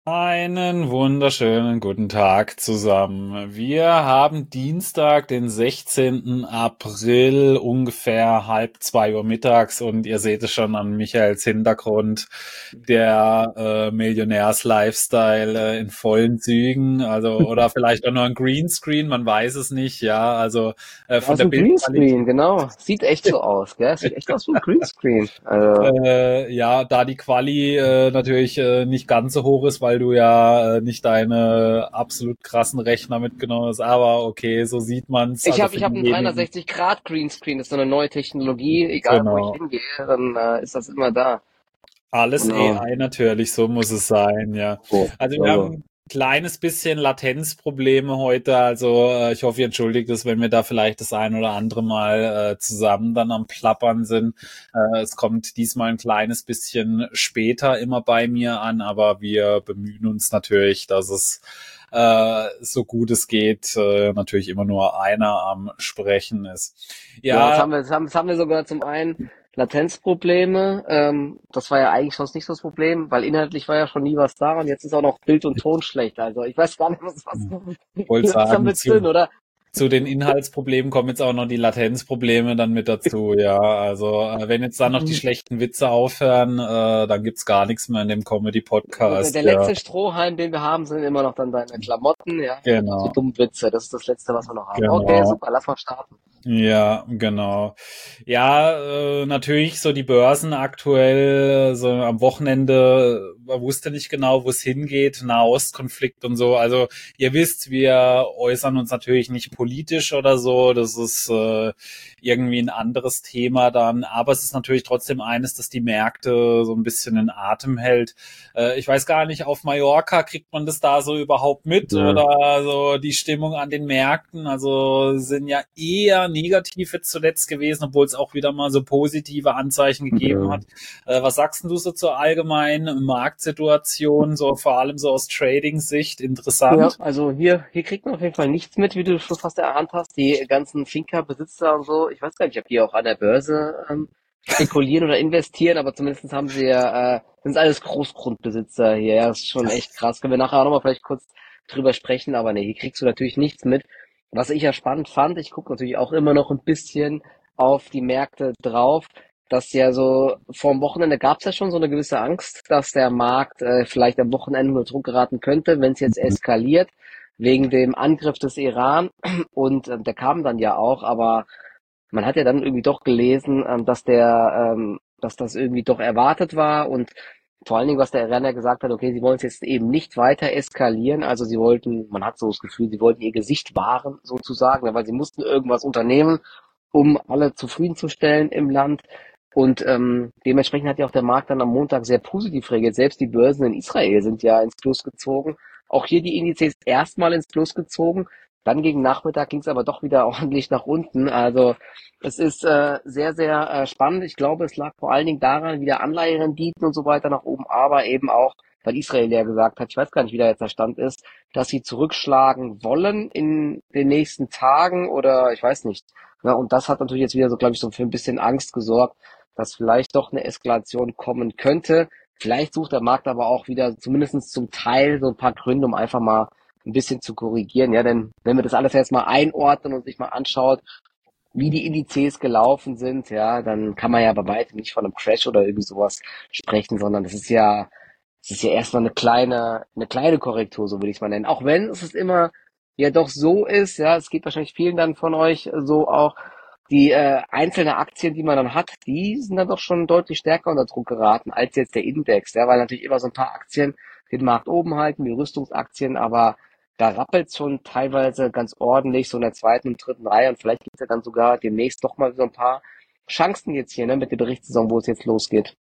Einen wunderschönen guten Tag zusammen. Wir haben Dienstag, den 16. April, ungefähr 1:30 Uhr mittags und ihr seht es schon an Michaels Hintergrund, der Millionärs-Lifestyle in vollen Zügen, also oder vielleicht auch nur ein Greenscreen, man weiß es nicht, ja, also Ja, von ist der ein Greenscreen, Bildqualität. genau. Sieht echt so aus, gell? Sieht echt aus wie ein Greenscreen. Also, Ja, da die Quali natürlich nicht ganz so hoch ist, weil du ja nicht deine absolut krassen Rechner mitgenommen hast, aber okay, so sieht man's. ich Also habe für ich hab einen diejenigen, 360 Grad Greenscreen, das ist so eine neue Technologie. Egal wo ich genau. hingehe, dann ist das immer da. Alles Genau. AI natürlich, so muss es sein, ja. So, Also wir haben Logo. ein kleines bisschen Latenzprobleme heute, also ich hoffe, ihr entschuldigt es, wenn wir da vielleicht das ein oder andere Mal zusammen dann am Plappern sind. Es kommt diesmal ein kleines bisschen später immer bei mir an, aber wir bemühen uns natürlich, dass es so gut es geht, natürlich immer nur einer am Sprechen ist. Ja, Ja, jetzt haben wir sogar zum einen Latenzprobleme. Das war ja eigentlich sonst nicht so das Problem, weil inhaltlich war ja schon nie was da und jetzt ist auch noch Bild und Ton schlecht. Also ich weiß gar nicht, wollte wie was haben sagen, wir drin, oder? zu den Inhaltsproblemen kommen jetzt auch noch die Latenzprobleme dann mit dazu, ja. Also wenn jetzt dann noch die schlechten Witze aufhören, dann gibt's gar nichts mehr in dem Der Comedy-Podcast, ja. letzte Strohhalm, den wir haben, sind immer noch dann deine Klamotten, ja, und unsere Genau, dummen Witze. Das ist das Letzte, was wir noch haben. Okay, genau. super, lass mal starten. Ja, genau. Ja, natürlich so die Börsen aktuell, so am Wochenende, man wusste nicht genau, wo es hingeht, Nahostkonflikt und so. Also ihr wisst, wir äußern uns natürlich nicht politisch oder so, das ist irgendwie ein anderes Thema dann, aber es ist natürlich trotzdem eines, das die Märkte so ein bisschen in Atem hält. Ich weiß gar nicht, auf Mallorca kriegt man das da so überhaupt mit Ja. oder so die Stimmung an den Märkten? Also sind ja eher negativ jetzt zuletzt gewesen, obwohl es auch wieder mal so positive Anzeichen gegeben Ja. hat. Was sagst du so zur allgemeinen Marktsituation, so vor allem so aus Trading-Sicht? Ja, Interessant. also hier kriegt man auf jeden Fall nichts mit, wie du schon fast erahnt hast. Die ganzen Finca-Besitzer und so, ich weiß gar nicht, ob die auch an der Börse spekulieren oder investieren, aber zumindest haben sie ja, sind alles Großgrundbesitzer hier. Ja, das ist schon echt krass. Können wir nachher auch nochmal vielleicht kurz drüber sprechen, aber nee, hier kriegst du natürlich nichts mit. Was ich ja spannend fand, ich gucke natürlich auch immer noch ein bisschen auf die Märkte drauf, dass ja so vorm Wochenende gab es ja schon so eine gewisse Angst, dass der Markt vielleicht am Wochenende unter Druck geraten könnte, wenn es jetzt eskaliert, wegen dem Angriff des Iran. Und der kam dann ja auch, aber man hat ja dann irgendwie doch gelesen, dass das irgendwie doch erwartet war und vor allen Dingen, was der Iran ja gesagt hat, okay, sie wollen es jetzt eben nicht weiter eskalieren, also sie wollten, man hat so das Gefühl, sie wollten ihr Gesicht wahren, sozusagen, weil sie mussten irgendwas unternehmen, um alle zufriedenzustellen im Land. Und dementsprechend hat ja auch der Markt dann am Montag sehr positiv reagiert. Selbst die Börsen in Israel sind ja ins Plus gezogen. Auch hier die Indizes erstmal ins Plus gezogen. Dann gegen Nachmittag ging es aber doch wieder ordentlich nach unten. Also es ist sehr spannend. Ich glaube, es lag vor allen Dingen daran, wie der Anleiherenditen und so weiter nach oben, aber eben auch, weil Israel ja gesagt hat, ich weiß gar nicht, wie da jetzt der Stand ist, dass sie zurückschlagen wollen in den nächsten Tagen oder ich weiß nicht. Ja, und das hat natürlich jetzt wieder so, glaube ich, so für ein bisschen Angst gesorgt, dass vielleicht doch eine Eskalation kommen könnte. Vielleicht sucht der Markt aber auch wieder zumindest zum Teil so ein paar Gründe, um einfach mal ein bisschen zu korrigieren. Ja, denn wenn wir das alles jetzt mal einordnen und sich mal anschaut, wie die Indizes gelaufen sind, ja, dann kann man ja bei weitem nicht von einem Crash oder irgendwie sowas sprechen, sondern es ist ja erstmal eine kleine Korrektur, so würde ich es mal nennen. Auch wenn es ist immer ja doch so ist, ja, es geht wahrscheinlich vielen dann von euch so auch, die einzelne Aktien, die man dann hat, die sind dann doch schon deutlich stärker unter Druck geraten als jetzt der Index, ja, weil natürlich immer so ein paar Aktien den Markt oben halten, wie Rüstungsaktien, aber da rappelt's schon teilweise ganz ordentlich, so in der zweiten und dritten Reihe und vielleicht gibt's ja dann sogar demnächst doch mal so ein paar Chancen jetzt hier, ne, mit der Berichtssaison, wo es jetzt losgeht.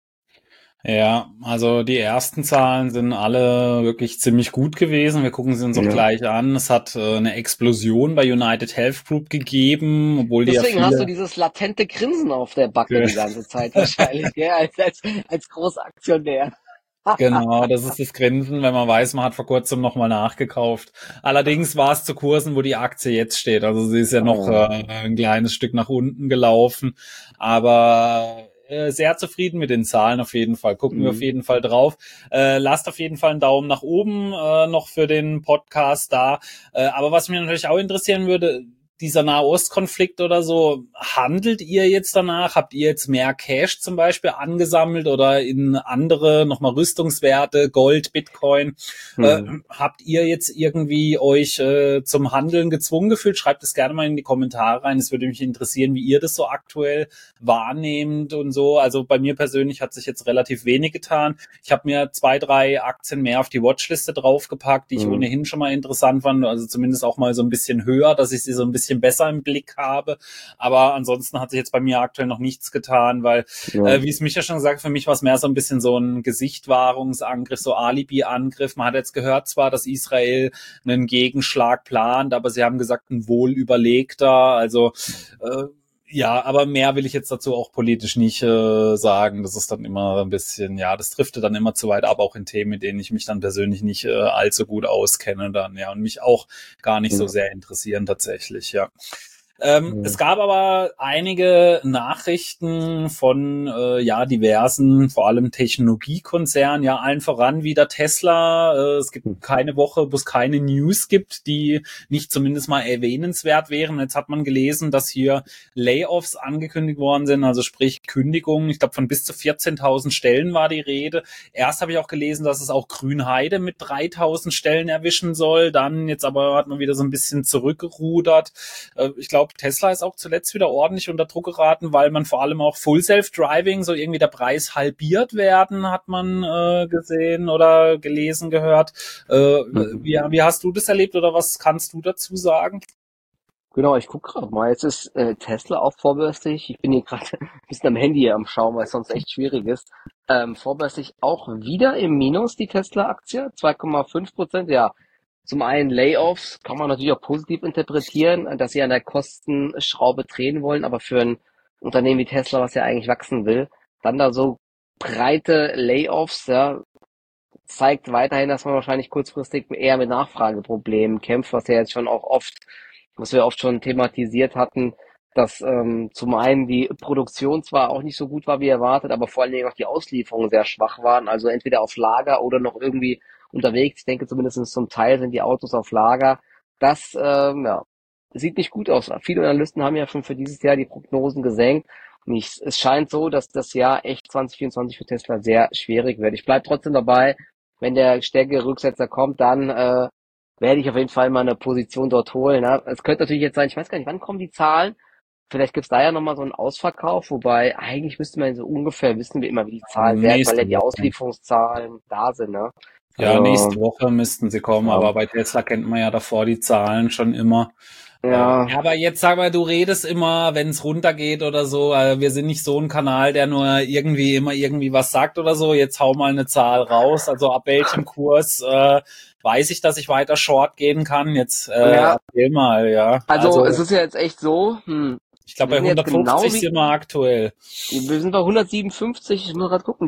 Ja, also die ersten Zahlen sind alle wirklich ziemlich gut gewesen. Wir gucken sie uns auch Ja. gleich an. Es hat eine Explosion bei United Health Group gegeben, obwohl die ja Deswegen hast du viele. dieses latente Grinsen auf der Backe die ganze Zeit wahrscheinlich, gell, als Großaktionär. Genau, das ist das Grinsen, wenn man weiß, man hat vor kurzem nochmal nachgekauft. Allerdings war es zu Kursen, wo die Aktie jetzt steht. Also sie ist ja noch Ah, ein kleines Stück nach unten gelaufen. Aber sehr zufrieden mit den Zahlen auf jeden Fall. Gucken wir auf jeden Fall drauf. Lasst auf jeden Fall einen Daumen nach oben noch für den Podcast da. Aber was mich natürlich auch interessieren würde, dieser Nahostkonflikt oder so, handelt ihr jetzt danach? Habt ihr jetzt mehr Cash zum Beispiel angesammelt oder in andere nochmal Rüstungswerte, Gold, Bitcoin? Habt ihr jetzt irgendwie euch zum Handeln gezwungen gefühlt? Schreibt es gerne mal in die Kommentare rein. Es würde mich interessieren, wie ihr das so aktuell wahrnehmt und so. Also bei mir persönlich hat sich jetzt relativ wenig getan. Ich habe mir 2, 3 Aktien mehr auf die Watchliste draufgepackt, die ich ohnehin schon mal interessant fand. Also zumindest auch mal so ein bisschen höher, dass ich sie so ein bisschen besser im Blick habe. Aber ansonsten hat sich jetzt bei mir aktuell noch nichts getan, weil, wie es Micha schon gesagt, für mich war es mehr so ein bisschen so ein Gesichtwahrungsangriff, so Alibi-Angriff. Man hat jetzt gehört zwar, dass Israel einen Gegenschlag plant, aber sie haben gesagt, ein wohlüberlegter. Also ja, aber mehr will ich jetzt dazu auch politisch nicht sagen. Das ist dann immer ein bisschen, ja, das driftet dann immer zu weit ab, auch in Themen, mit denen ich mich dann persönlich nicht allzu gut auskenne dann, ja, und mich auch gar nicht so sehr interessieren tatsächlich, ja. Es gab aber einige Nachrichten von diversen, vor allem Technologiekonzernen, ja, allen voran wieder Tesla. Es gibt keine Woche, wo es keine News gibt, die nicht zumindest mal erwähnenswert wären. Jetzt hat man gelesen, dass hier Layoffs angekündigt worden sind, also sprich Kündigungen. Ich glaube, von bis zu 14.000 Stellen war die Rede. Erst habe ich auch gelesen, dass es auch Grünheide mit 3.000 Stellen erwischen soll. Dann jetzt aber hat man wieder so ein bisschen zurückgerudert. Ich glaube, Tesla ist auch zuletzt wieder ordentlich unter Druck geraten, weil man vor allem auch Full Self-Driving, so irgendwie der Preis halbiert werden, hat man gesehen oder gelesen, gehört. Wie hast du das erlebt oder was kannst du dazu sagen? Genau, ich gucke gerade mal. Jetzt ist Tesla auch vorbörslich. Ich bin hier gerade ein bisschen am Handy am Schauen, weil es sonst echt schwierig ist. Vorbörslich auch wieder im Minus, die Tesla-Aktie, 2,5%. Ja, zum einen Layoffs kann man natürlich auch positiv interpretieren, dass sie an der Kostenschraube drehen wollen, aber für ein Unternehmen wie Tesla, was ja eigentlich wachsen will, dann da so breite Layoffs, ja, zeigt weiterhin, dass man wahrscheinlich kurzfristig eher mit Nachfrageproblemen kämpft, was wir oft schon thematisiert hatten, dass zum einen die Produktion zwar auch nicht so gut war wie erwartet, aber vor allen Dingen auch die Auslieferungen sehr schwach waren, also entweder auf Lager oder noch irgendwie unterwegs. Ich denke zumindest zum Teil sind die Autos auf Lager. Das sieht nicht gut aus. Viele Analysten haben ja schon für dieses Jahr die Prognosen gesenkt. Und es scheint so, dass das Jahr echt 2024 für Tesla sehr schwierig wird. Ich bleibe trotzdem dabei, wenn der stärkere Rücksetzer kommt, dann werde ich auf jeden Fall mal eine Position dort holen. Ne? Es könnte natürlich jetzt sein, ich weiß gar nicht, wann kommen die Zahlen? Vielleicht gibt's da ja nochmal so einen Ausverkauf, wobei eigentlich müsste man so ungefähr wissen, wie immer wie die Zahlen werden, weil ja die Auslieferungszahlen da sind. Ne? Ja, nächste Woche müssten sie kommen, aber bei Tesla kennt man ja davor die Zahlen schon immer. Ja, aber jetzt sag mal, du redest immer, wenn es runtergeht oder so. Wir sind nicht so ein Kanal, der nur irgendwie was sagt oder so. Jetzt hau mal eine Zahl raus. Also ab welchem Kurs weiß ich, dass ich weiter Short gehen kann? Jetzt erzähl mal, ja. Also es ist ja jetzt echt so. Ich glaube, bei 150 sind wir aktuell. Wir sind bei 157. Ich muss gerade gucken,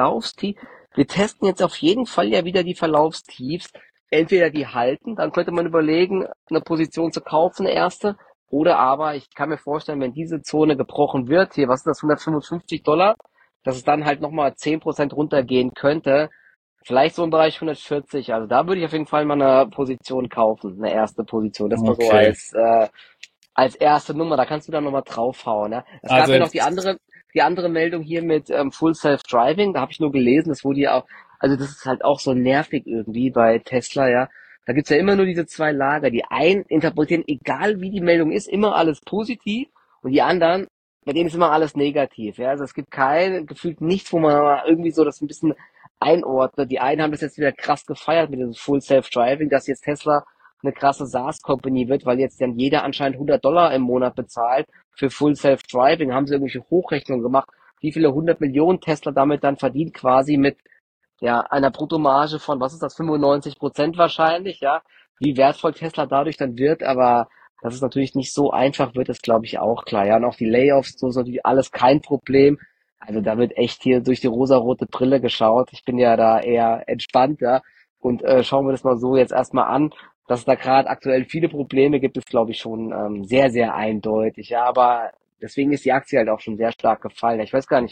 wir testen jetzt auf jeden Fall ja wieder die Verlaufstiefs. Entweder die halten, dann könnte man überlegen, eine Position zu kaufen, eine erste. Oder aber, ich kann mir vorstellen, wenn diese Zone gebrochen wird, hier, was ist das, $155, dass es dann halt nochmal 10% runtergehen könnte. Vielleicht so im Bereich 140. Also da würde ich auf jeden Fall mal eine Position kaufen, eine erste Position. Das mal so als erste Nummer. Da kannst du dann nochmal draufhauen. Ne? Es gab ja noch die andere Meldung hier mit Full Self-Driving. Da habe ich nur gelesen, das wurde ja auch, also das ist halt auch so nervig irgendwie bei Tesla, ja. Da gibt's ja immer nur diese zwei Lager. Die einen interpretieren, egal wie die Meldung ist, immer alles positiv und die anderen, bei denen ist immer alles negativ. Ja, also es gibt gefühlt nichts, wo man mal irgendwie so das ein bisschen einordnet. Die einen haben das jetzt wieder krass gefeiert mit diesem Full Self-Driving, dass jetzt Tesla eine krasse SaaS-Company wird, weil jetzt dann jeder anscheinend $100 im Monat bezahlt für Full Self-Driving. Haben sie irgendwelche Hochrechnungen gemacht, wie viele 100 Millionen Tesla damit dann verdient, quasi mit einer Bruttomarge von, was ist das, 95% wahrscheinlich, ja. Wie wertvoll Tesla dadurch dann wird, aber dass es natürlich nicht so einfach wird, ist, glaube ich, auch klar. Ja, und auch die Layoffs, so ist natürlich alles kein Problem. Also da wird echt hier durch die rosarote Brille geschaut. Ich bin ja da eher entspannt, ja. Und schauen wir das mal so jetzt erstmal an. Dass es da gerade aktuell viele Probleme gibt, ist, glaube ich, schon sehr, sehr eindeutig. Ja, aber deswegen ist die Aktie halt auch schon sehr stark gefallen. Ich weiß gar nicht,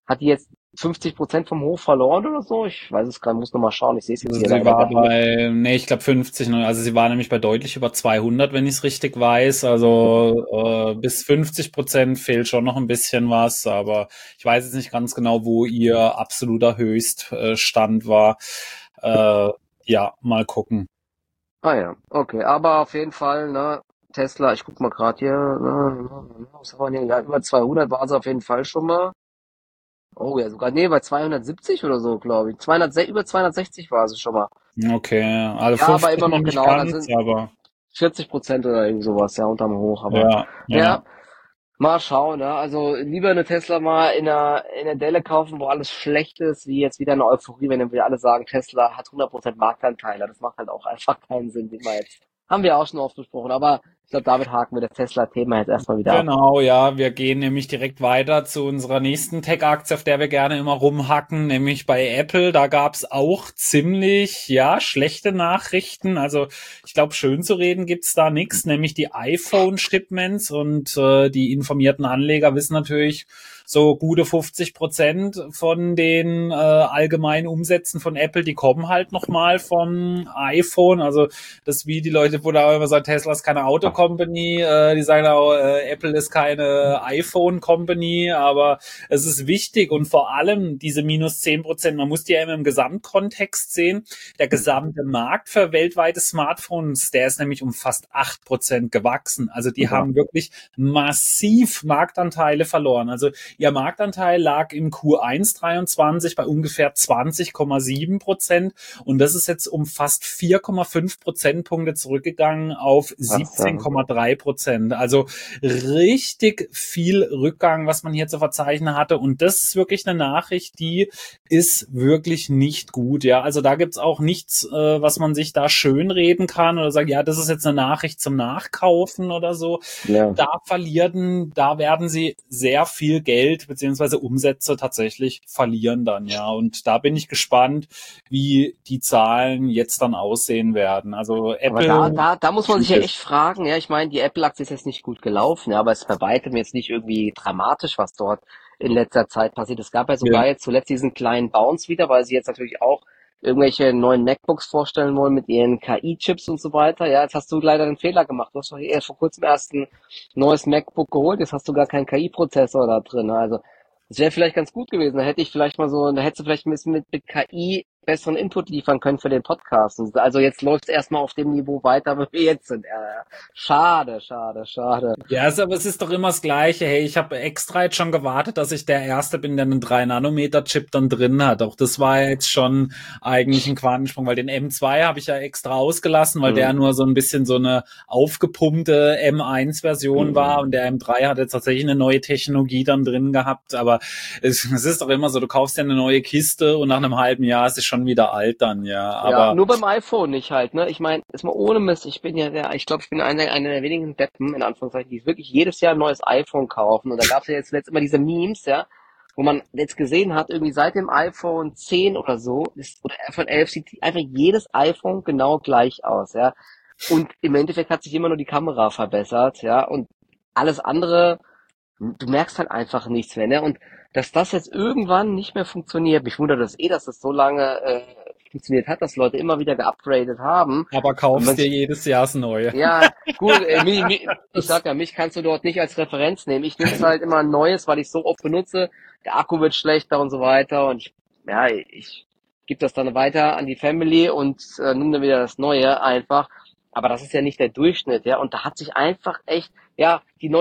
hat die jetzt 50% vom Hoch verloren oder so? Ich weiß es gerade, muss noch mal schauen. Ich sehe es jetzt Also hier sie leider war gar nicht. bei, nee, ich glaube 50, ne? Also sie war nämlich bei deutlich über 200, wenn ich es richtig weiß. Also bis 50% fehlt schon noch ein bisschen was, aber ich weiß jetzt nicht ganz genau, wo ihr absoluter Höchststand war. Äh, ja, mal gucken. Ah ja, okay. Aber auf jeden Fall, ne, Tesla, ich guck mal gerade hier, was haben wir hier? Ja, über 200 war sie auf jeden Fall schon mal. Oh ja, sogar, nee, bei 270 oder so, glaube ich. 200, über 260 war sie schon mal. Okay, also Ja, aber 50 immer noch noch nicht genau, da ganz, sind aber 40% oder irgend sowas, ja, unterm Hoch, aber ja, ja, ja. mal schauen, ne? Also lieber eine Tesla mal in der Delle kaufen, wo alles schlecht ist, wie jetzt wieder eine Euphorie, wenn dann wieder alle sagen, Tesla hat 100% Marktanteile. Das macht halt auch einfach keinen Sinn, wie wir jetzt. Haben wir auch schon oft besprochen, aber ich glaube, damit haken wir das Tesla-Thema jetzt erstmal wieder ab. Genau, ja, wir gehen nämlich direkt weiter zu unserer nächsten Tech-Aktie, auf der wir gerne immer rumhacken, nämlich bei Apple. Da gab's auch ziemlich, ja, schlechte Nachrichten. Also ich glaube, schön zu reden gibt's da nichts, nämlich die iPhone-Shipments und die informierten Anleger wissen natürlich, so gute 50% von den allgemeinen Umsätzen von Apple, die kommen halt nochmal vom iPhone. Also das wie die Leute, wo da immer sagen, Tesla ist keine Auto-Company, die sagen auch, Apple ist keine iPhone-Company, aber es ist wichtig und vor allem diese minus 10%, man muss die ja immer im Gesamtkontext sehen. Der gesamte Markt für weltweite Smartphones, der ist nämlich um fast 8% gewachsen. Also die Ja, haben wirklich massiv Marktanteile verloren. Also ihr Marktanteil lag im Q1 23 bei ungefähr 20,7% und das ist jetzt um fast 4,5 Prozentpunkte zurückgegangen auf krass, ja. 17,3%. Also richtig viel Rückgang, was man hier zu verzeichnen hatte. Und das ist wirklich eine Nachricht, die ist wirklich nicht gut. Ja, also da gibt's auch nichts, was man sich da schönreden kann oder sagt, ja, das ist jetzt eine Nachricht zum Nachkaufen oder so. Ja. Da werden sie sehr viel Geld beziehungsweise Umsätze tatsächlich verlieren dann, ja. Und da bin ich gespannt, wie die Zahlen jetzt dann aussehen werden. Also Aber Apple da muss man sich ja schwierig. echt fragen, ja, ich meine, die Apple-Aktie ist jetzt nicht gut gelaufen, ja, aber es ist bei weitem jetzt nicht irgendwie dramatisch, was dort in letzter Zeit passiert. Es gab ja Ja. sogar jetzt zuletzt diesen kleinen Bounce wieder, weil sie jetzt natürlich auch irgendwelche neuen MacBooks vorstellen wollen mit ihren KI-Chips und so weiter. Ja, jetzt hast du leider den Fehler gemacht. Du hast doch erst vor kurzem erst ein neues MacBook geholt, jetzt hast du gar keinen KI-Prozessor da drin. Also, das wäre vielleicht ganz gut gewesen. Da hättest du vielleicht ein bisschen mit KI besseren Input liefern können für den Podcast. Also jetzt läuft es erstmal auf dem Niveau weiter, wo wir jetzt sind. Ja, schade, schade, schade. Ja, aber es ist doch immer das Gleiche. Hey, ich habe extra jetzt schon gewartet, dass ich der Erste bin, der einen 3-Nanometer-Chip dann drin hat. Auch das war jetzt schon eigentlich ein Quantensprung, weil den M2 habe ich ja extra ausgelassen, weil der Mhm. nur so ein bisschen so eine aufgepumpte M1-Version war und Mhm. der M3 hat jetzt tatsächlich eine neue Technologie dann drin gehabt. Aber es ist doch immer so, du kaufst ja eine neue Kiste und nach einem halben Jahr ist es schon wieder alt dann, ja. Ja, Aber nur beim iPhone nicht halt, ne? Ich meine, ist mal ohne Mist, ich glaube, ich bin einer der wenigen Deppen, in Anführungszeichen, die wirklich jedes Jahr ein neues iPhone kaufen. Und da gab es ja jetzt letzt immer diese Memes, ja, wo man jetzt gesehen hat, irgendwie seit dem iPhone 10 oder so, oder iPhone 11 sieht einfach jedes iPhone genau gleich aus, ja. Und im Endeffekt hat sich immer nur die Kamera verbessert, ja, und alles andere, du merkst halt einfach nichts mehr, ne? Und dass das jetzt irgendwann nicht mehr funktioniert, mich wundert das eh, dass das so lange funktioniert hat, dass Leute immer wieder geupgradet haben. Und man kaufst dir sich, jedes Jahr das Neue. ja, gut, ich Das, sag ja, mich kannst du dort nicht als Referenz nehmen. Ich nehme es halt immer ein neues, weil ich so oft benutze. Der Akku wird schlechter und so weiter. Und ich gebe das dann weiter an die Family und nehme dann wieder das Neue einfach. Aber das ist ja nicht der Durchschnitt, ja. Und da hat sich einfach echt, ja,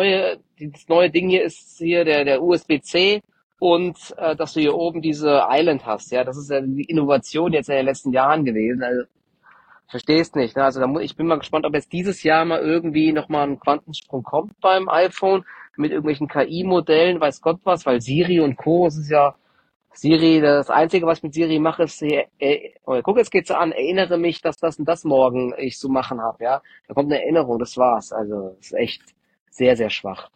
das neue Ding hier ist hier der USB-C und dass du hier oben diese Island hast, ja. Das ist ja die Innovation jetzt in den letzten Jahren gewesen. Also verstehst nicht, ne? Also ich bin mal gespannt, ob jetzt dieses Jahr mal irgendwie nochmal ein Quantensprung kommt beim iPhone mit irgendwelchen KI-Modellen, weiß Gott was, weil Siri und Co. Es ist ja Siri, das Einzige, was ich mit Siri mache, ist, guck, jetzt geht's an, erinnere mich, dass das und das morgen ich zu machen habe, ja. Da kommt eine Erinnerung, das war's. Also, das ist echt sehr, sehr schwach.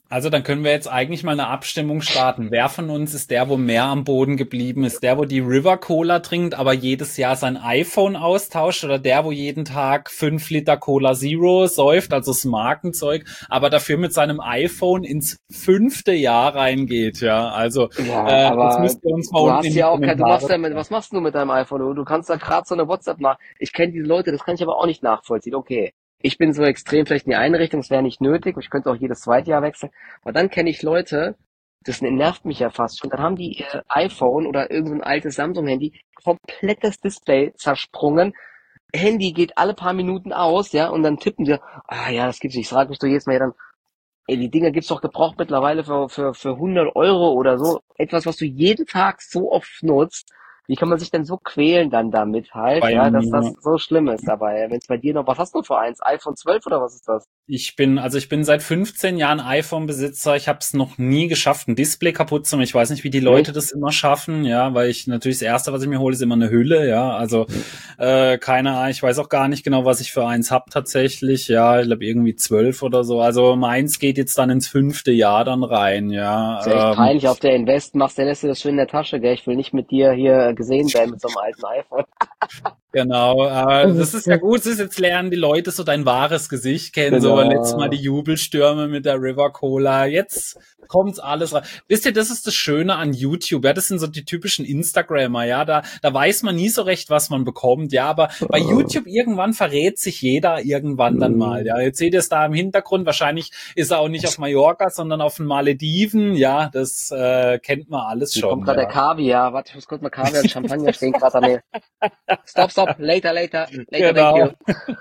Also dann können wir jetzt eigentlich mal eine Abstimmung starten. Wer von uns ist der, wo mehr am Boden geblieben ist? Der, wo die River Cola trinkt, aber jedes Jahr sein iPhone austauscht, oder der, wo jeden Tag 5 Liter Cola Zero säuft, also das Markenzeug, aber dafür mit seinem iPhone ins 5. Jahr reingeht, ja? Also Ja, das aber müsst ihr uns mal du unten hast in die ja auch kein, du machst Kommentare. ja mit, was machst du mit deinem iPhone? Du kannst da gerade so eine WhatsApp nach. Ich kenne diese Leute, das kann ich aber auch nicht nachvollziehen. Okay, ich bin so extrem vielleicht in die eine Richtung, es wäre nicht nötig, ich könnte auch jedes zweite Jahr wechseln. Aber dann kenne ich Leute, das nervt mich ja fast schon. Dann haben die ihr iPhone oder irgendein altes Samsung-Handy, komplettes Display zersprungen. Handy geht alle paar Minuten aus, ja, und dann tippen sie, ah ja, das gibt's nicht. Ich frage mich doch jedes Mal, ja, dann, ey, die Dinger gibt's doch gebraucht mittlerweile für 100 € oder so. Etwas, was du jeden Tag so oft nutzt. Wie kann man sich denn so quälen dann damit halt, Bei ja, dass das mir. so schlimm ist. Aber wenn es bei dir noch, was hast du für eins? iPhone 12 oder was ist das? Ich bin seit 15 Jahren iPhone-Besitzer. Ich habe es noch nie geschafft, ein Display kaputt zu machen. Ich weiß nicht, wie die Leute Nicht? das immer schaffen, ja, weil ich natürlich das Erste, was ich mir hole, ist immer eine Hülle, ja. Also keine Ahnung, ich weiß auch gar nicht genau, was ich für eins hab tatsächlich. Ja, ich glaube irgendwie 12 oder so. Also meins geht jetzt dann ins 5. Jahr dann rein, Ist ja echt ja. peinlich, auf der Invest machst, dann lässt du das schön in der Tasche, gell? Ich will nicht mit dir hier gesehen werden mit so einem alten iPhone. Genau, das ist ja gut, das ist jetzt lernen die Leute so dein wahres Gesicht kennen, so letztes Mal die Genau. Jubelstürme mit der River Cola, jetzt kommt's alles rein. Wisst ihr, das ist das Schöne an YouTube, ja, das sind so die typischen Instagrammer, ja, da weiß man nie so recht, was man bekommt, ja, aber bei YouTube irgendwann verrät sich jeder irgendwann dann mal, ja, jetzt seht ihr es da im Hintergrund, wahrscheinlich ist er auch nicht auf Mallorca, sondern auf den Malediven, ja, das kennt man alles Hier kommt schon, gerade der ja. Kaviar. Warte, ich muss kurz mal Kaviar und Champagner stehen gerade an der. Stop, later, thank Genau. you.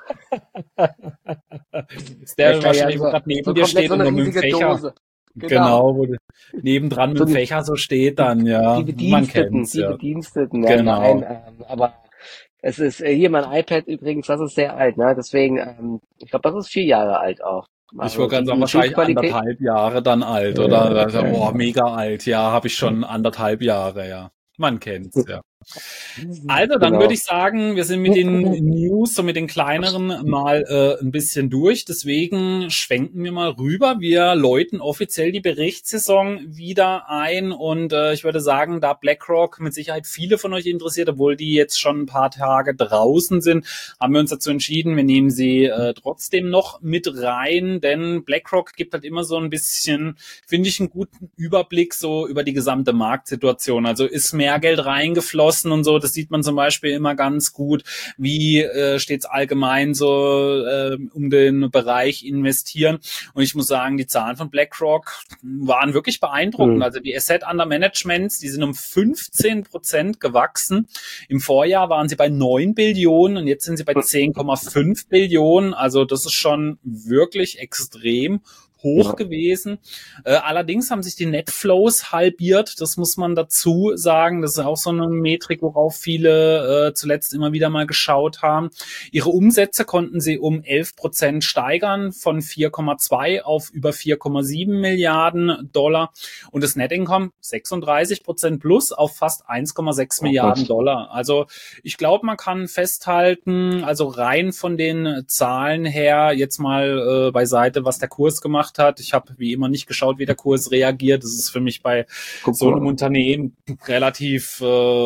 Ist Ja der klar, ja, wahrscheinlich, wo so, gerade neben so dir komplett steht so und eine nur mit dem riesige Fächer. Dose. Genau. Genau, wo nebendran mit So dem Fächer so steht dann, die ja. Man Bediensteten, kennt's, die ja. Bediensteten, ja, nein, Genau. aber es ist hier mein iPad übrigens, das ist sehr alt, ne? Deswegen, ich glaube, das ist 4 Jahre alt auch. Ich Also wollte gerade sagen, die wahrscheinlich Bildqualität. 1,5 Jahre dann alt, oder? Also, oh, mega alt. Ja, habe ich schon 1,5 Jahre, ja. Man kennt's, ja. Also, dann würde Genau. ich sagen, wir sind mit den News und mit den kleineren mal ein bisschen durch. Deswegen schwenken wir mal rüber. Wir läuten offiziell die Berichtssaison wieder ein und ich würde sagen, da BlackRock mit Sicherheit viele von euch interessiert, obwohl die jetzt schon ein paar Tage draußen sind, haben wir uns dazu entschieden, wir nehmen sie trotzdem noch mit rein, denn BlackRock gibt halt immer so ein bisschen, finde ich, einen guten Überblick so über die gesamte Marktsituation. Also ist mehr Geld reingeflossen und so, das sieht man zum Beispiel immer ganz gut. Wie steht es allgemein so um den Bereich investieren? Und ich muss sagen, die Zahlen von BlackRock waren wirklich beeindruckend. Hm. Also die Asset Under Managements, die sind um 15% gewachsen. Im Vorjahr waren sie bei 9 Billionen und jetzt sind sie bei 10,5 Billionen. Also das ist schon wirklich extrem hoch Ja. gewesen. Allerdings haben sich die Netflows halbiert. Das muss man dazu sagen. Das ist auch so eine Metrik, worauf viele zuletzt immer wieder mal geschaut haben. Ihre Umsätze konnten sie um 11% steigern, von 4,2 auf über 4,7 Milliarden Dollar. Und das Net Income 36% plus auf fast 1,6 Milliarden Gott. Dollar. Also ich glaube, man kann festhalten, also rein von den Zahlen her, jetzt mal beiseite, was der Kurs gemacht hat. Ich habe wie immer nicht geschaut, wie der Kurs reagiert. Das ist für mich bei so einem Unternehmen relativ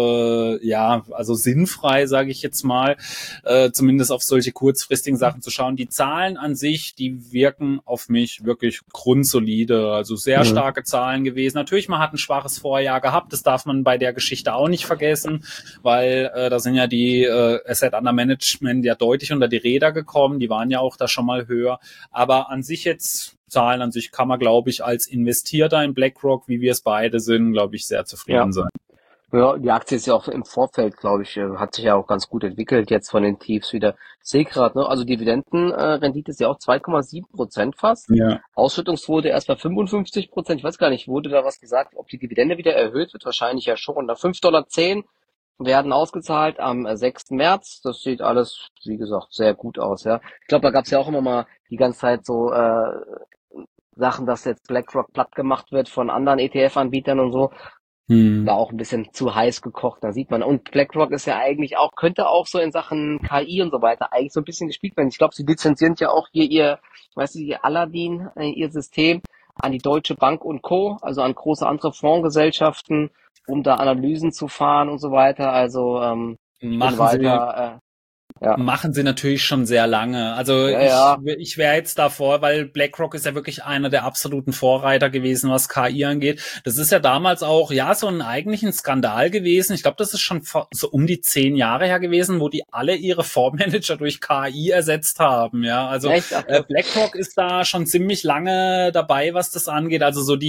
also sinnfrei, sage ich jetzt mal, zumindest auf solche kurzfristigen Sachen zu schauen. Die Zahlen an sich, die wirken auf mich wirklich grundsolide, also sehr starke Zahlen gewesen. Natürlich, man hat ein schwaches Vorjahr gehabt, das darf man bei der Geschichte auch nicht vergessen, weil da sind ja die Asset Under Management ja deutlich unter die Räder gekommen, die waren ja auch da schon mal höher, aber an sich jetzt Zahlen an sich kann man, glaube ich, als Investierter in BlackRock, wie wir es beide sind, glaube ich, sehr zufrieden sein. Ja, die Aktie ist ja auch im Vorfeld, glaube ich, hat sich ja auch ganz gut entwickelt jetzt von den Tiefs wieder. Ich sehe gerade, ne? Also Dividendenrendite ist ja auch 2,7% fast. Ja. Ausschüttungsquote erst bei 55%. Ich weiß gar nicht, wurde da was gesagt, ob die Dividende wieder erhöht wird? Wahrscheinlich ja schon. Da 5,10 $ werden ausgezahlt am 6. März. Das sieht alles, wie gesagt, sehr gut aus, ja. Ich glaube, da gab es ja auch immer mal die ganze Zeit so Sachen, dass jetzt BlackRock platt gemacht wird von anderen ETF-Anbietern und so. War auch ein bisschen zu heiß gekocht, da sieht man. Und BlackRock ist ja eigentlich auch, könnte auch so in Sachen KI und so weiter eigentlich so ein bisschen gespielt werden. Ich glaube, sie lizenzieren ja auch hier ihr Aladdin, ihr System. an die Deutsche Bank und Co., also an große andere Fondsgesellschaften, um da Analysen zu fahren und so weiter. Also ich bin Machen Sie weiter, ja, Machen sie natürlich schon sehr lange. Also ja, ich, ja, ich wäre jetzt davor, weil BlackRock ist ja wirklich einer der absoluten Vorreiter gewesen, was KI angeht. Das ist ja damals auch, ja, so ein eigentlichen Skandal gewesen. Ich glaube, das ist schon so um die 10 Jahre her gewesen, wo die alle ihre Fondsmanager durch KI ersetzt haben. Ja, also echt, ach krass. BlackRock ist da schon ziemlich lange dabei, was das angeht. Also so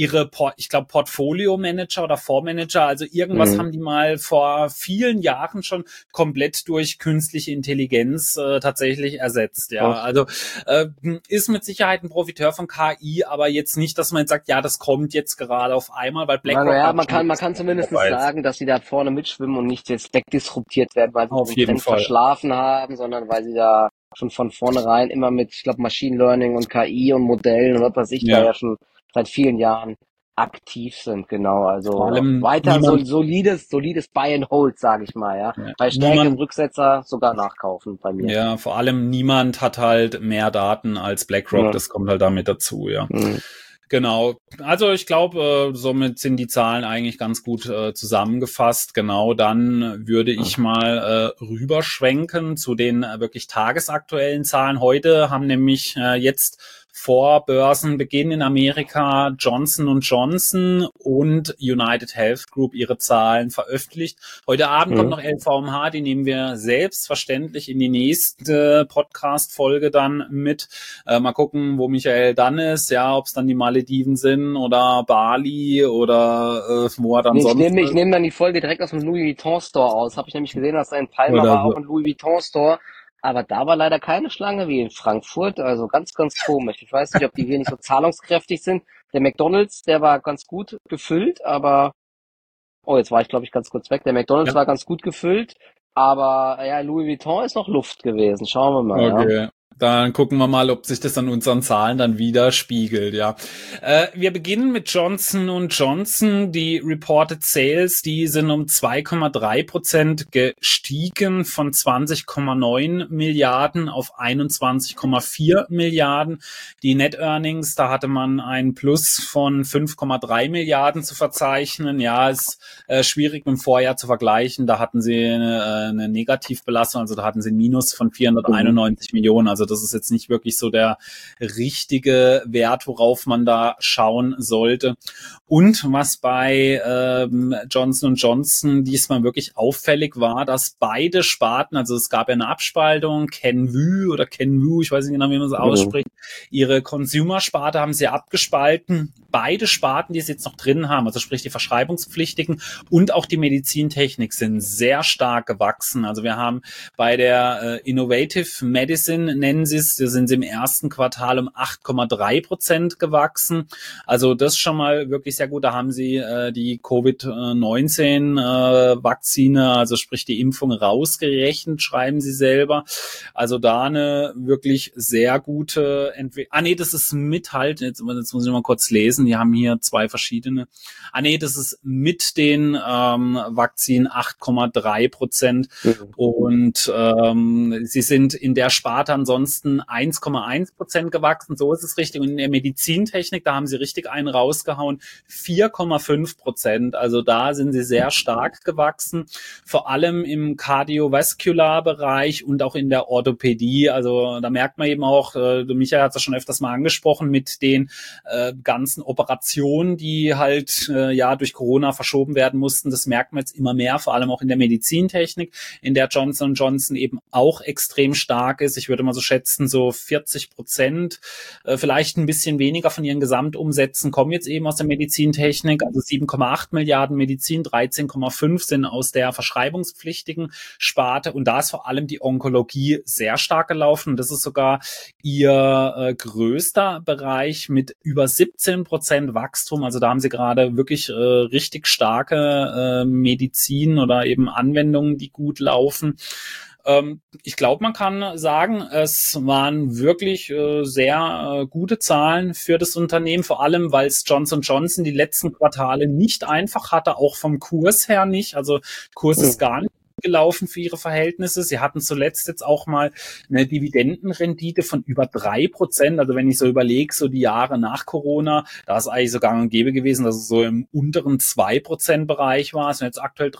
ich glaube, Portfolio-Manager oder Fondsmanager, also irgendwas Mhm. haben die mal vor vielen Jahren schon komplett durch künstliche Intelligenz tatsächlich ersetzt. Ja, Krass. also ist mit Sicherheit ein Profiteur von KI, aber jetzt nicht, dass man jetzt sagt, ja, das kommt jetzt gerade auf einmal, weil BlackRock Ja, da man schon kann zumindest dabei ist. sagen, dass sie da vorne mitschwimmen und nicht jetzt wegdisruptiert werden, weil sie Auf diesen jeden Trend Fall. verschlafen haben, sondern weil sie da schon von vornherein immer mit, ich glaube, Machine Learning und KI und Modellen und was weiß ich, da Ja, ja schon seit vielen Jahren aktiv sind, genau. vor Also allem weiter niemand, solides Buy and Hold, sage ich mal, ja. ja, Bei stärkerem niemand, Rücksetzer sogar nachkaufen bei mir. ja, vor allem niemand hat halt mehr Daten als BlackRock. Ja. Das kommt halt damit dazu, ja. Mhm. Genau. Also ich glaube, somit sind die Zahlen eigentlich ganz gut zusammengefasst. Genau, dann würde ich mal rüberschwenken zu den wirklich tagesaktuellen Zahlen. Heute haben nämlich jetzt vor Börsenbeginn in Amerika Johnson Johnson und United Health Group ihre Zahlen veröffentlicht. Heute Abend kommt Mhm. noch LVMH, die nehmen wir selbstverständlich in die nächste Podcast-Folge dann mit. Mal gucken, wo Michael dann ist, ja, ob es dann die Malediven sind oder Bali oder wo er dann Nee, sonst ich nehme dann die Folge direkt aus dem Louis Vuitton Store aus. Habe ich nämlich gesehen, dass ein Palmer oder war auch so. ein Louis Vuitton Store. Aber da war leider keine Schlange wie in Frankfurt. Also ganz, ganz komisch. Ich weiß nicht, ob die hier nicht so zahlungskräftig sind. Der McDonald's, der war ganz gut gefüllt, aber, oh, jetzt war ich, glaube ich, ganz kurz weg. Der McDonald's Ja, war ganz gut gefüllt, aber ja, Louis Vuitton ist noch Luft gewesen. Schauen wir mal, ja. okay. Dann gucken wir mal, ob sich das an unseren Zahlen dann widerspiegelt, ja. Wir beginnen mit Johnson Johnson. Die Reported Sales, die sind um 2,3% gestiegen von 20,9 Milliarden auf 21,4 Milliarden. Die Net Earnings, da hatte man ein Plus von 5,3 Milliarden zu verzeichnen. Ja, ist schwierig mit dem Vorjahr zu vergleichen. Da hatten sie eine Negativbelastung, also da hatten sie ein Minus von 491 Millionen. Also das ist jetzt nicht wirklich so der richtige Wert, worauf man da schauen sollte. Und was bei Johnson Johnson diesmal wirklich auffällig war, dass beide Sparten, also es gab ja eine Abspaltung, Kenvue oder Kenvue, ich weiß nicht genau, wie man es ausspricht, ihre Consumer-Sparte haben sie abgespalten. Beide Sparten, die sie jetzt noch drin haben, also sprich die Verschreibungspflichtigen und auch die Medizintechnik, sind sehr stark gewachsen. Also wir haben bei der Innovative Medicine, nennen sie es, da sind sie im ersten Quartal um 8,3% gewachsen. Also das schon mal wirklich sehr gut. Da haben sie die Covid-19 Vakzine, also sprich die Impfung rausgerechnet, schreiben sie selber. Also da eine wirklich sehr gute Entwicklung. Ah nee, das ist mit halt, jetzt muss ich mal kurz lesen, die haben hier zwei verschiedene. Ah nee, das ist mit den Vakzinen 8,3%. Und sie sind in der Sparte ansonsten 1,1% gewachsen, so ist es richtig. Und in der Medizintechnik, da haben sie richtig einen rausgehauen, 4,5%. Also da sind sie sehr stark gewachsen, vor allem im Kardiovaskularbereich und auch in der Orthopädie. Also da merkt man eben auch, Michael hat es ja schon öfters mal angesprochen, mit den ganzen Operationen, die halt ja durch Corona verschoben werden mussten. Das merkt man jetzt immer mehr, vor allem auch in der Medizintechnik, in der Johnson Johnson eben auch extrem stark ist. Ich würde mal so schätzen, so 40%, vielleicht ein bisschen weniger von ihren Gesamtumsätzen kommen jetzt eben aus der Medizintechnik, also 7,8 Milliarden Medizin, 13,5 sind aus der verschreibungspflichtigen Sparte und da ist vor allem die Onkologie sehr stark gelaufen. Das ist sogar ihr größter Bereich mit über 17% Wachstum. Also da haben sie gerade wirklich richtig starke Medizin oder eben Anwendungen, die gut laufen. Ich glaube, man kann sagen, es waren wirklich sehr gute Zahlen für das Unternehmen, vor allem, weil es Johnson Johnson die letzten Quartale nicht einfach hatte, auch vom Kurs her nicht. Also Kurs ist gar nicht gelaufen für ihre Verhältnisse. Sie hatten zuletzt jetzt auch mal eine Dividendenrendite von über 3%. Also wenn ich so überlege, so die Jahre nach Corona, da ist eigentlich so gang und gäbe gewesen, dass es so im unteren 2%-Bereich war. Es sind jetzt aktuell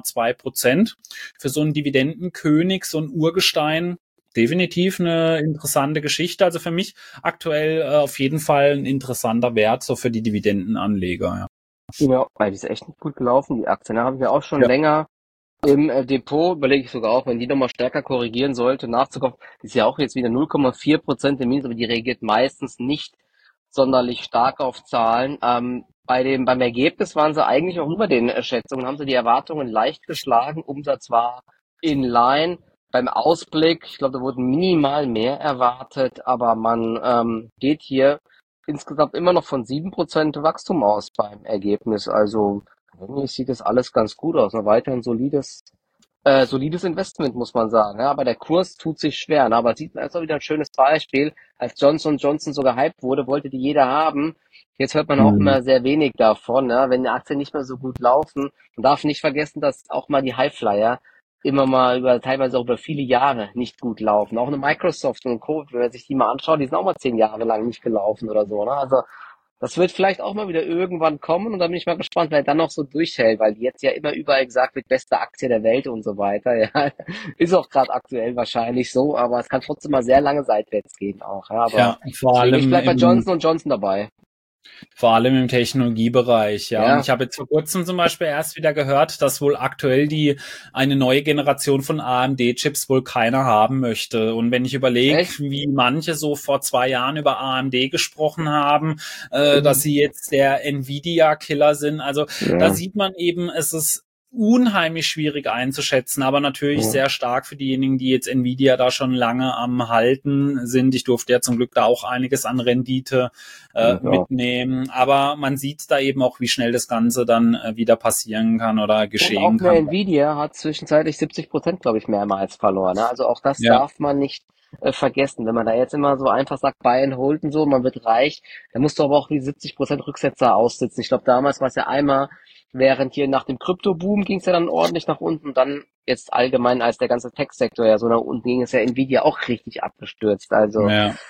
3,2% für so einen Dividendenkönig, so ein Urgestein. Definitiv eine interessante Geschichte. Also für mich aktuell auf jeden Fall ein interessanter Wert so für die Dividendenanleger. Ja, weil die ist echt nicht gut gelaufen, die Aktien. Da habe ich mir auch schon länger im Depot, überlege ich sogar auch, wenn die nochmal stärker korrigieren sollte, nachzukaufen. Die ist ja auch jetzt wieder 0,4% im Minus, aber die reagiert meistens nicht sonderlich stark auf Zahlen. Beim Ergebnis waren sie eigentlich auch über den Schätzungen, haben sie die Erwartungen leicht geschlagen. Umsatz war in line. Beim Ausblick, ich glaube, da wurde minimal mehr erwartet, aber man geht hier insgesamt immer noch von 7% Wachstum aus beim Ergebnis. Also eigentlich sieht das alles ganz gut aus. Noch weiterhin solides Investment, muss man sagen. Ja, aber der Kurs tut sich schwer. Ne? Aber sieht man jetzt auch wieder ein schönes Beispiel. Als Johnson Johnson so gehypt wurde, wollte die jeder haben. Jetzt hört man auch immer sehr wenig davon. Ne? Wenn die Aktien nicht mehr so gut laufen, man darf nicht vergessen, dass auch mal die Highflyer immer mal teilweise auch über viele Jahre nicht gut laufen. Auch eine Microsoft und Co., wenn man sich die mal anschaut, die sind auch mal 10 Jahre lang nicht gelaufen oder so. Ne? Also das wird vielleicht auch mal wieder irgendwann kommen und da bin ich mal gespannt, wer dann noch so durchhält, weil jetzt ja immer überall gesagt wird, beste Aktie der Welt und so weiter. Ja, ist auch gerade aktuell wahrscheinlich so, aber es kann trotzdem mal sehr lange seitwärts gehen auch. Ja, aber deswegen, ich bleib bei Johnson Johnson dabei. Vor allem im Technologiebereich, ja. Und ich habe jetzt vor kurzem zum Beispiel erst wieder gehört, dass wohl aktuell eine neue Generation von AMD-Chips wohl keiner haben möchte. Und wenn ich überlege, wie manche so vor 2 Jahren über AMD gesprochen haben, dass sie jetzt der Nvidia-Killer sind, also da sieht man eben, es ist unheimlich schwierig einzuschätzen, aber natürlich sehr stark für diejenigen, die jetzt Nvidia da schon lange am Halten sind. Ich durfte ja zum Glück da auch einiges an Rendite mitnehmen, aber man sieht da eben auch, wie schnell das Ganze dann wieder passieren kann oder geschehen kann. Und auch Nvidia hat zwischenzeitlich 70%, glaube ich, mehrmals verloren. Ne? Also auch das darf man nicht vergessen. Wenn man da jetzt immer so einfach sagt, buy and hold und so, man wird reich, dann musst du aber auch die 70% Rücksetzer aussitzen. Ich glaube, damals war es ja einmal, während hier nach dem Krypto-Boom ging es ja dann ordentlich nach unten und dann jetzt allgemein, als der ganze Tech-Sektor ja so nach unten ging, ist ja Nvidia auch richtig abgestürzt. Also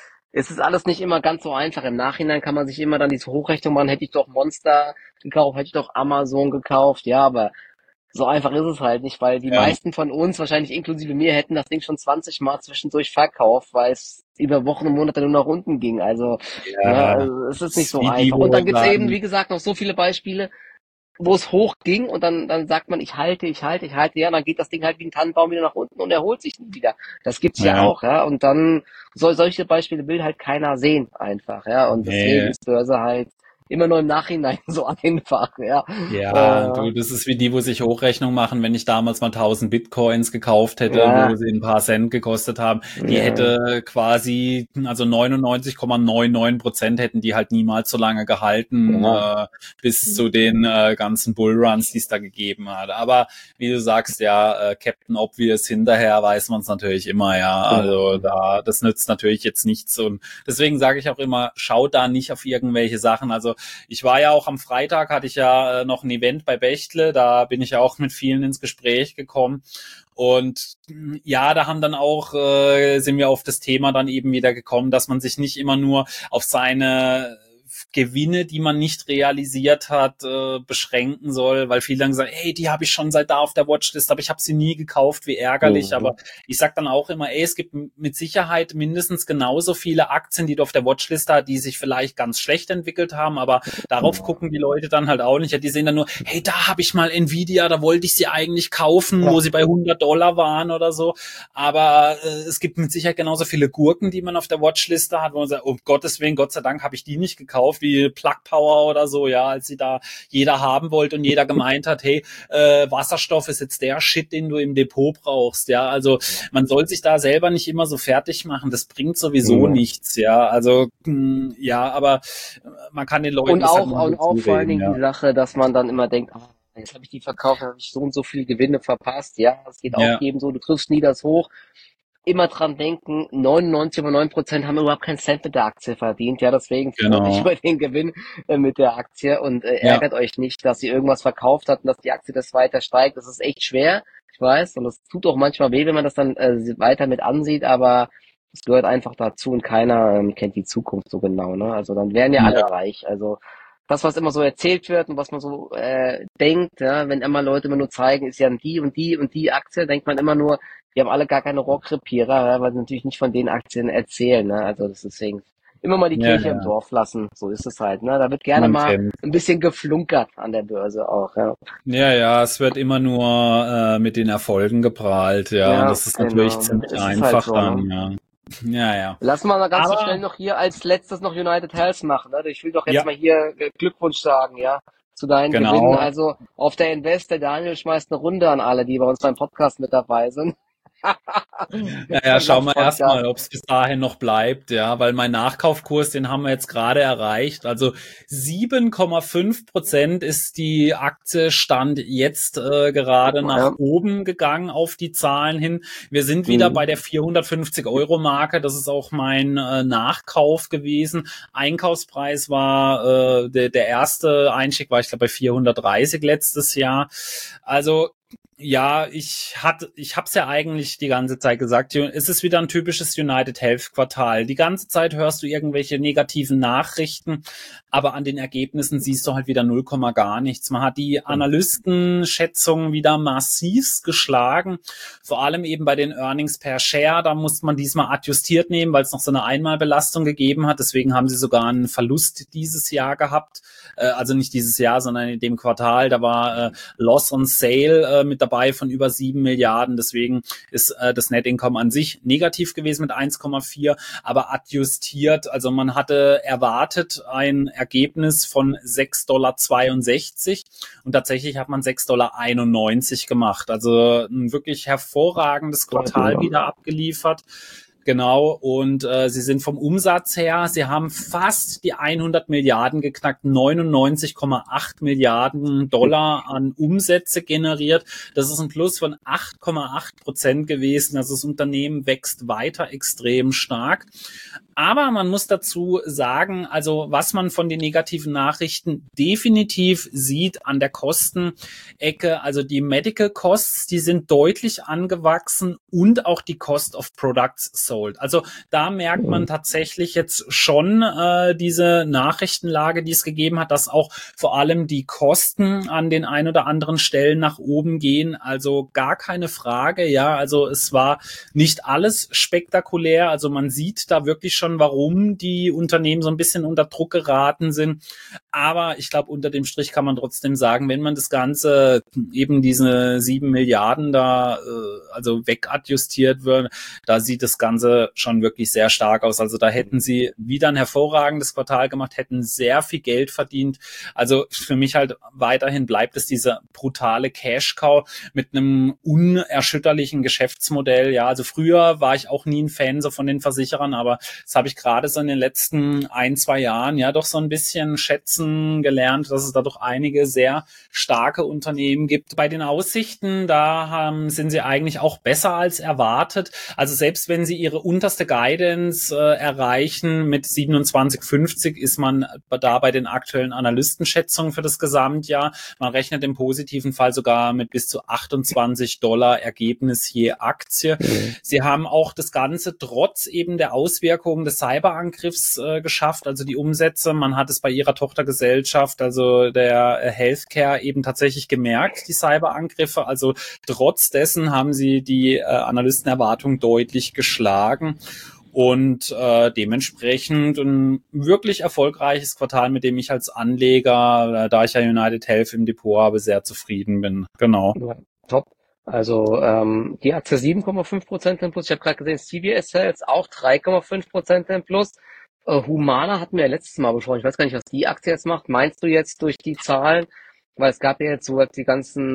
es ist alles nicht immer ganz so einfach. Im Nachhinein kann man sich immer dann diese Hochrechnung machen, hätte ich doch Monster gekauft, hätte ich doch Amazon gekauft, ja, aber so einfach ist es halt nicht, weil die meisten von uns, wahrscheinlich inklusive mir, hätten das Ding schon 20 Mal zwischendurch verkauft, weil es über Wochen und Monate nur nach unten ging. Also, also es ist nicht so einfach. Und dann gibt's eben, wie gesagt, noch so viele Beispiele, wo es hoch ging und dann sagt man, ich halte, ja, und dann geht das Ding halt wie ein Tannenbaum wieder nach unten und erholt sich nie wieder. Das gibt's ja auch, ja, und dann solche Beispiele will halt keiner sehen einfach, ja, und deswegen ist Börse halt immer nur im Nachhinein so einfach, ja. Ja, das ist wie die, wo sich Hochrechnung machen, wenn ich damals mal 1000 Bitcoins gekauft hätte, wo sie ein paar Cent gekostet haben, die hätte quasi, also 99,99% hätten die halt niemals so lange gehalten, bis zu den ganzen Bullruns, die es da gegeben hat. Aber wie du sagst, Captain Obvious hinterher weiß man es natürlich immer, also das nützt natürlich jetzt nichts und deswegen sage ich auch immer, schau da nicht auf irgendwelche Sachen, also ich war ja auch am Freitag, hatte ich ja noch ein Event bei Bechtle, da bin ich ja auch mit vielen ins Gespräch gekommen und da haben dann auch, sind wir auf das Thema dann eben wieder gekommen, dass man sich nicht immer nur auf seine Gewinne, die man nicht realisiert hat, beschränken soll, weil viele dann sagen, hey, die habe ich schon seit da auf der Watchlist, aber ich habe sie nie gekauft, wie ärgerlich, aber ich sag dann auch immer, es gibt mit Sicherheit mindestens genauso viele Aktien, die du auf der Watchlist hast, die sich vielleicht ganz schlecht entwickelt haben, aber darauf gucken die Leute dann halt auch nicht, die sehen dann nur, hey, da habe ich mal Nvidia, da wollte ich sie eigentlich kaufen, wo sie bei $100 waren oder so, aber es gibt mit Sicherheit genauso viele Gurken, die man auf der Watchliste hat, wo man sagt, um Gottes Willen, Gott sei Dank habe ich die nicht gekauft, wie Plug Power oder so, als sie da jeder haben wollte und jeder gemeint hat, hey, Wasserstoff ist jetzt der Shit, den du im Depot brauchst, also man soll sich da selber nicht immer so fertig machen, das bringt sowieso nichts, also aber man kann den Leuten und auch vor allen Dingen die Sache, dass man dann immer denkt, jetzt habe ich die verkauft, habe ich so und so viel Gewinne verpasst, es geht auch eben so, du triffst nie das Hoch. Immer dran denken, 99,9% haben überhaupt keinen Cent mit der Aktie verdient. Ja, deswegen freut euch über den Gewinn mit der Aktie und ärgert euch nicht, dass ihr irgendwas verkauft habt und dass die Aktie das weiter steigt. Das ist echt schwer. Ich ich weiß, und das tut auch manchmal weh, wenn man das dann weiter mit ansieht, aber es gehört einfach dazu und keiner kennt die Zukunft so genau, ne? Also dann wären ja alle Ja, reich. Also das, was immer so erzählt wird und was man so denkt, ja, wenn immer Leute immer nur zeigen, ist ja die und die und die Aktie, denkt man immer nur, die haben alle gar keine Rohrkrepierer, ja, weil sie natürlich nicht von den Aktien erzählen, ne? Also das ist deswegen immer mal die ja, Kirche im ja, Dorf lassen, so ist es halt, ne? Da wird gerne man mal kennt. ein bisschen geflunkert an der Börse auch, ja. Ja, ja, es wird immer nur mit den Erfolgen geprahlt, ja, und Ja, das ist natürlich genau. ziemlich Es ist halt einfach so, ne? dann, ja. Ja, ja. Lassen wir mal ganz so schnell Aber noch hier als letztes noch United Health machen. Ne? Ich will doch jetzt ja, mal hier Glückwunsch sagen, ja, zu deinen Gewinnen. genau. Also auf der Invest, der Daniel schmeißt eine Runde an alle, die bei uns beim Podcast mit dabei sind. Ja, ja, Beim schauen wir Lunch-Podcast. erstmal, ob es bis dahin noch bleibt, ja, weil mein Nachkaufkurs, den haben wir jetzt gerade erreicht. Also 7,5% ist die Aktie Stand jetzt gerade Guck mal, nach ja. oben gegangen auf die Zahlen hin. Wir sind wieder bei Mhm. der 450-Euro-Marke. Das ist auch mein Nachkauf gewesen. Einkaufspreis war, der erste Einstieg war, ich glaube, bei 430 letztes Jahr. Also ja, ich habe es ja eigentlich die ganze Zeit gesagt. Es ist wieder ein typisches United Health Quartal. Die ganze Zeit hörst du irgendwelche negativen Nachrichten, aber an den Ergebnissen siehst du halt wieder 0, gar nichts. Man hat die Analystenschätzungen wieder massiv geschlagen, vor allem eben bei den Earnings per Share. Da muss man diesmal adjustiert nehmen, weil es noch so eine Einmalbelastung gegeben hat. Deswegen haben sie sogar einen Verlust dieses Jahr gehabt. Also nicht dieses Jahr, sondern in dem Quartal. Da war Loss on Sale mit dabei von über 7 Milliarden. Deswegen ist das Net Income an sich negativ gewesen mit 1,4, aber adjustiert. Also man hatte erwartet ein Ergebnis von 6,62 $ und tatsächlich hat man 6,91 $ gemacht. Also ein wirklich hervorragendes Quartal wieder abgeliefert. Genau, und sie sind vom Umsatz her, sie haben fast die 100 Milliarden geknackt, 99,8 Milliarden Dollar an Umsätze generiert. Das ist ein Plus von 8,8% gewesen. Also das Unternehmen wächst weiter extrem stark. Aber man muss dazu sagen, also was man von den negativen Nachrichten definitiv sieht an der Kostenecke, also die Medical Costs, die sind deutlich angewachsen und auch die Cost of Products sold. Also da merkt man tatsächlich jetzt schon diese Nachrichtenlage, die es gegeben hat, dass auch vor allem die Kosten an den ein oder anderen Stellen nach oben gehen. Also gar keine Frage. Ja, also es war nicht alles spektakulär. Also man sieht da wirklich schon, warum die Unternehmen so ein bisschen unter Druck geraten sind. Aber ich glaube, unter dem Strich kann man trotzdem sagen, wenn man das Ganze eben diese 7 Milliarden da also wegadjustiert wird, da sieht das Ganze schon wirklich sehr stark aus. Also da hätten sie wieder ein hervorragendes Quartal gemacht, hätten sehr viel Geld verdient. Also für mich halt weiterhin bleibt es diese brutale Cash-Cow mit einem unerschütterlichen Geschäftsmodell. Ja, also früher war ich auch nie ein Fan so von den Versicherern, aber das habe ich gerade so in den letzten 1, 2 Jahren ja doch so ein bisschen schätzen gelernt, dass es da doch einige sehr starke Unternehmen gibt. Bei den Aussichten, da sind sie eigentlich auch besser als erwartet. Also selbst wenn sie ihre unterste Guidance erreichen mit 27,50, ist man da bei den aktuellen Analystenschätzungen für das Gesamtjahr. Man rechnet im positiven Fall sogar mit bis zu $28 Ergebnis je Aktie. Sie haben auch das Ganze trotz eben der Auswirkungen des Cyberangriffs geschafft, also die Umsätze. Man hat es bei ihrer Tochtergesellschaft, also der Healthcare, eben tatsächlich gemerkt, die Cyberangriffe. Also trotz dessen haben sie die Analystenerwartung deutlich geschlagen. Und dementsprechend ein wirklich erfolgreiches Quartal, mit dem ich als Anleger, da ich ja United Health im Depot habe, sehr zufrieden bin. Genau. Ja, top. Also die Aktie 7,5% im Plus. Ich habe gerade gesehen, CVS Health auch 3,5% im Plus. Humana hatten wir ja letztes Mal besprochen. Ich weiß gar nicht, was die Aktie jetzt macht. Meinst du jetzt durch die Zahlen? Weil es gab ja jetzt so die ganzen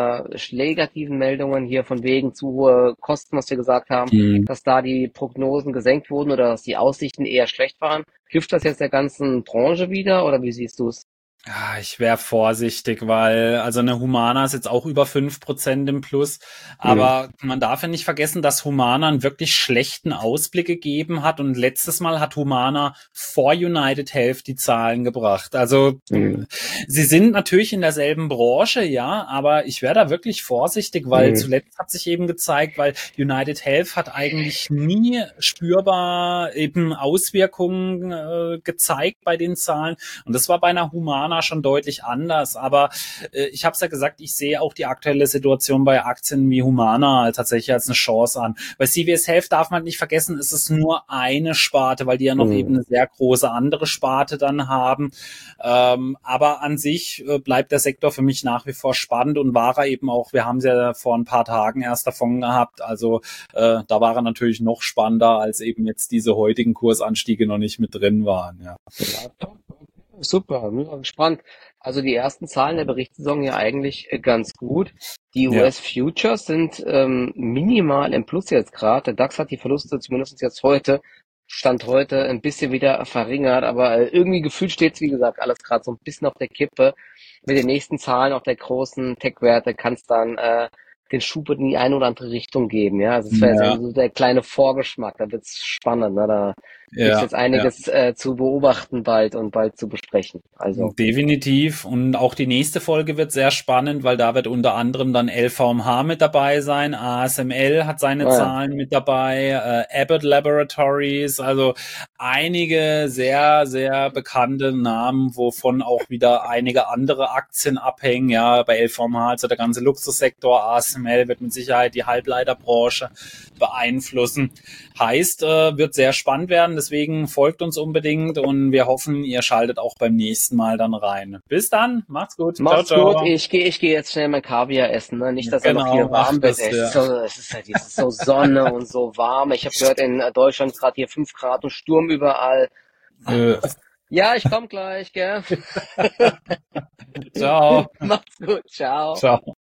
negativen Meldungen hier von wegen zu hohe Kosten, was wir gesagt haben, Hm. dass da die Prognosen gesenkt wurden oder dass die Aussichten eher schlecht waren. Hilft das jetzt der ganzen Branche wieder oder wie siehst du es? Ja, ich wäre vorsichtig, weil also eine Humana ist jetzt auch über 5% im Plus, Hm. aber man darf ja nicht vergessen, dass Humana einen wirklich schlechten Ausblick gegeben hat und letztes Mal hat Humana vor United Health die Zahlen gebracht. Also Hm. sie sind natürlich in derselben Branche, ja, aber ich wäre da wirklich vorsichtig, weil Hm. zuletzt hat sich eben gezeigt, weil United Health hat eigentlich nie spürbar eben Auswirkungen gezeigt bei den Zahlen. Und das war bei einer Humana schon deutlich anders. Aber ich habe es ja gesagt, ich sehe auch die aktuelle Situation bei Aktien wie Humana tatsächlich als eine Chance an. Bei CVS Health darf man nicht vergessen, es ist nur eine Sparte, weil die ja noch eben Hm. eine sehr große andere Sparte dann haben. Aber an sich bleibt der Sektor für mich nach wie vor spannend und war er eben auch, wir haben es ja vor ein paar Tagen erst davon gehabt, also da war er natürlich noch spannender, als eben jetzt diese heutigen Kursanstiege noch nicht mit drin waren. Ja. Ja, top. Super, bin mal gespannt. Also die ersten Zahlen der Berichtssaison ja eigentlich ganz gut. Die Ja. US-Futures sind minimal im Plus jetzt gerade. Der DAX hat die Verluste zumindest jetzt heute, Stand heute, ein bisschen wieder verringert, aber irgendwie gefühlt steht es, wie gesagt, alles gerade so ein bisschen auf der Kippe. Mit den nächsten Zahlen auf der großen Tech-Werte kann es dann den Schub in die eine oder andere Richtung geben. Ja, also es wäre Ja, so der kleine Vorgeschmack. Da wird's spannend. Ne? Da gibt's ja, jetzt ja. einiges zu beobachten bald und bald zu besprechen. Also, Definitiv. Und auch die nächste Folge wird sehr spannend, weil da wird unter anderem dann LVMH mit dabei sein. ASML hat seine naja, Zahlen mit dabei. Abbott Laboratories. Also einige sehr, sehr bekannte Namen, wovon auch wieder einige andere Aktien abhängen. Ja, bei LVMH, also der ganze Luxussektor. ASML wird mit Sicherheit die Halbleiterbranche beeinflussen. Heißt, wird sehr spannend werden, deswegen folgt uns unbedingt und wir hoffen, ihr schaltet auch beim nächsten Mal dann rein. Bis dann, macht's gut, ciao, mach's gut. ciao. Ich gehe jetzt schnell mein Kaviar essen. Ne? Nicht, dass er noch Genau, hier warm macht wird. es, ja. Es ist so Sonne und so warm. Ich habe gehört, in Deutschland gerade hier 5 Grad und Sturm überall. Äh, Ja, ich komm gleich, gell? ciao, Mach's gut. Ciao. ciao.